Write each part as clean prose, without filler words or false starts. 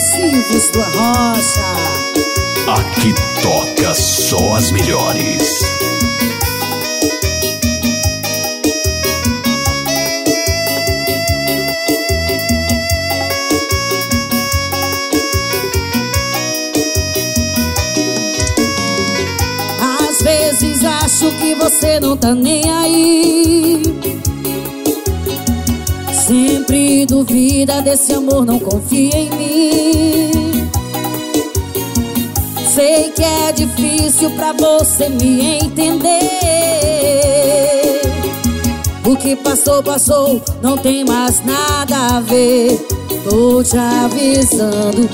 Silvio da Rocha. Aqui toca só as melhores. Às vezes acho que você não tá nem aí. Sempre duvida desse amor, não confia em mim. Sei que é difícil pra você me entender. O que passou, passou, não tem mais nada a ver. Tô te avisando.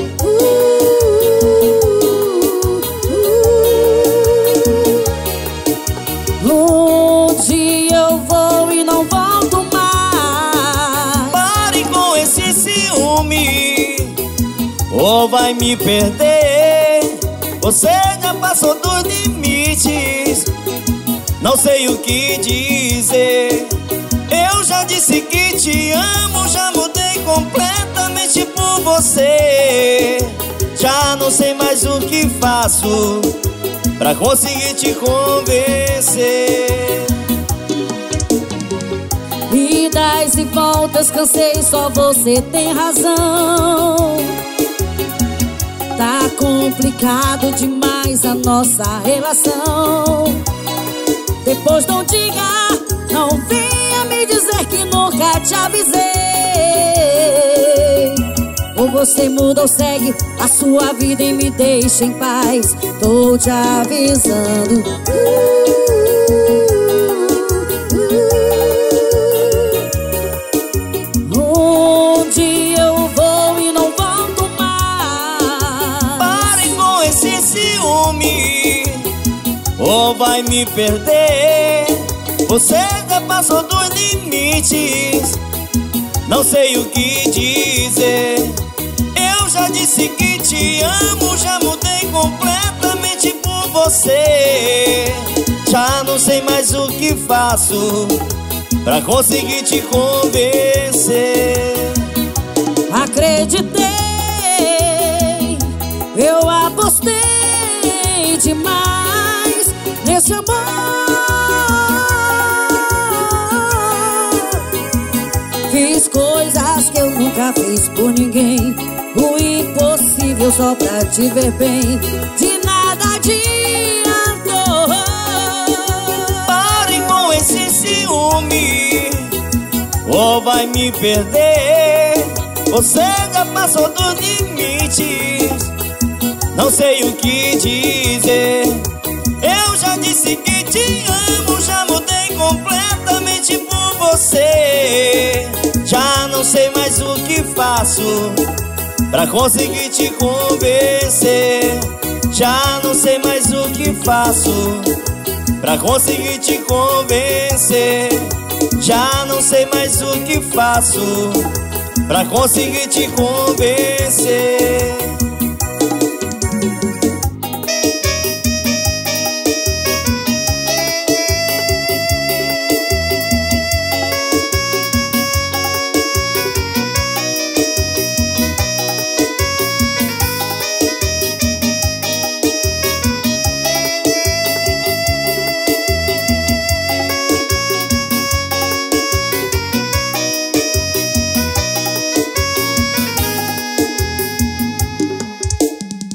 Onde eu vou e não volto mais. Pare com esse ciúme, ou vai me perder. Você já passou dos limites, não sei o que dizer. Eu já disse que te amo, já mudei completamente por você. Já não sei mais o que faço pra conseguir te convencer. Idas e voltas, cansei, só você tem razão. Tá complicado demais a nossa relação. Depois não diga, não venha me dizer que nunca te avisei. Ou você muda ou segue a sua vida e me deixa em paz. Tô te avisando. Onde eu vou e não volto mais. Pare com esse ciúme, ou vai me perder. Você já passou dos limites, não sei o que dizer. Eu já disse que te amo, já mudei completamente por você. Já não sei mais o que faço pra conseguir te convencer. Acreditei, eu apostei demais nesse amor. Fiz coisas que eu nunca fiz por ninguém. O impossível só pra te ver bem. De nada adiantou. Pare com esse ciúme, ou vai me perder. Você já passou dos limites, não sei o que dizer. Eu já disse que te amo, já mudei completamente por você. Já não sei mais o que faço pra conseguir te convencer. Já não sei mais o que faço pra conseguir te convencer. Já não sei mais o que faço pra conseguir te convencer.